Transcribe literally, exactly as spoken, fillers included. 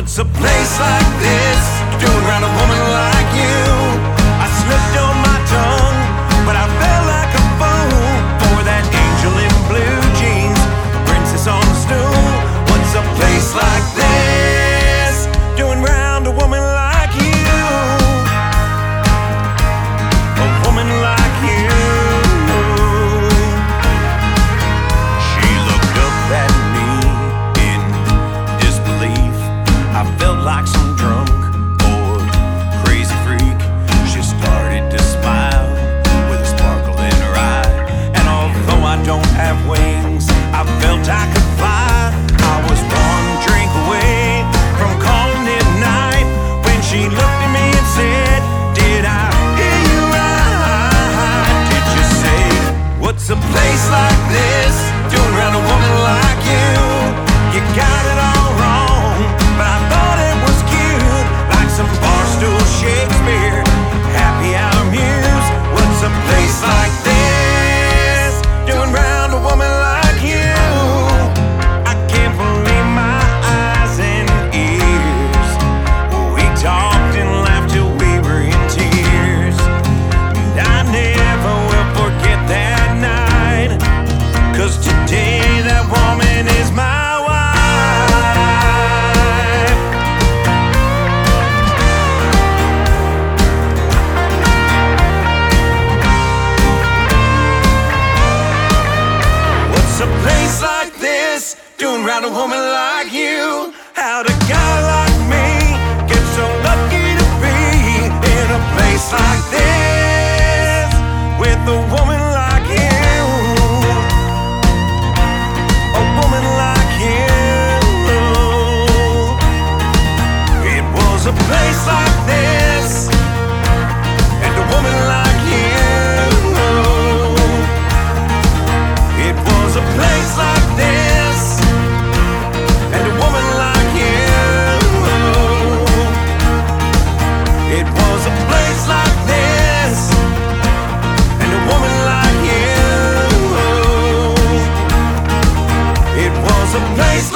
What's a place like this doing around a woman like you? I slipped on my tongue, but I felt like a fool for that angel in blue jeans, princess on the stool. What's a place like this doing around a woman like you? A woman like you. She looked up at me in disbelief. I felt like some drunk or crazy freak. She started to smile with a sparkle in her eye, and although I don't have wings, I felt I could fly. I was one drink away from calling it night when she looked at me and said, did I hear you right? Did you say, what's a place like this doing around a woman like you? You got it all wrong, but I thought it was cute, like some barstool Shakespeare, happy hour muse. What's a place like this doing around a woman like you? I can't believe my eyes and ears. We talked and laughed till we were in tears, and I never will forget that night, 'cause today that woman is my wife. What's a place like this doing around a woman like you? How'd a guy like me get so lucky to be in a place like this with a woman like you? A woman like you. It was a place like this and a woman like you. It was a place like this and a woman like you. It was a place like this and a woman like you. It was a place